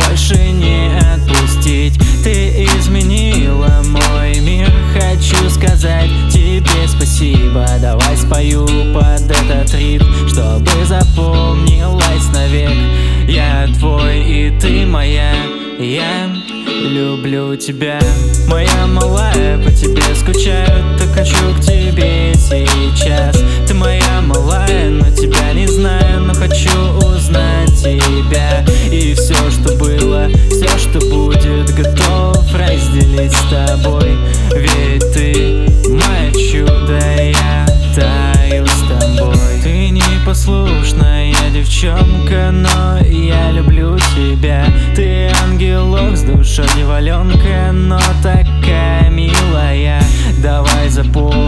больше не отпустить. Ты изменила мой мир, хочу сказать тебе спасибо. Давай спою под этот ритм, чтобы запомнилась навек. Я твой и ты моя, я люблю тебя. Моя малая, по тебе скучаю, так хочу к тебе сейчас. Ты моя малая, но тебя не знаю, но хочу узнать тебя. И все, что было, все, что будет, готов разделить с тобой. Ведь ты мое чудо, я таю с тобой. Ты непослушная девчонка, но я люблю тебя. Ты ангелок с душой дьяволенка, но такая милая. Давай запомним